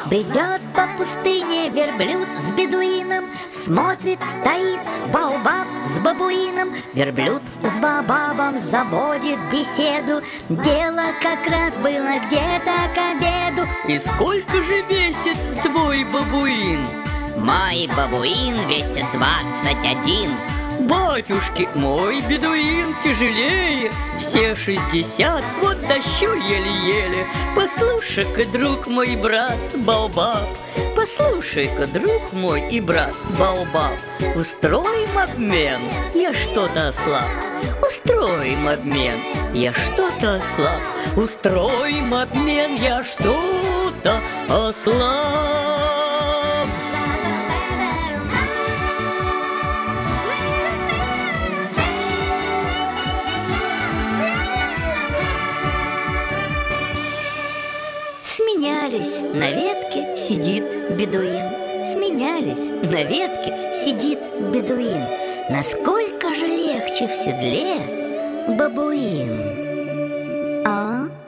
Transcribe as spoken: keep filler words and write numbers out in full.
Бредет по пустыне верблюд с бедуином, смотрит, стоит баобаб с бабуином. Верблюд с баобабом заводит беседу. Дело как раз было где-то к обеду. И сколько же весит твой бабуин? Мой бабуин весит двадцать один. Батюшки, мой бедуин тяжелее, все шестьдесят, вот тащу еле-еле. Послушай-ка, друг мой, брат Баобаб, послушай-ка, друг мой и брат Баобаб, устроим обмен, я что-то ослаб. Устроим обмен, я что-то ослаб. Устроим обмен, я что-то ослаб. Сменялись, на ветке сидит бедуин. Сменялись, на ветке сидит бедуин. Насколько же легче в седле бабуин, а?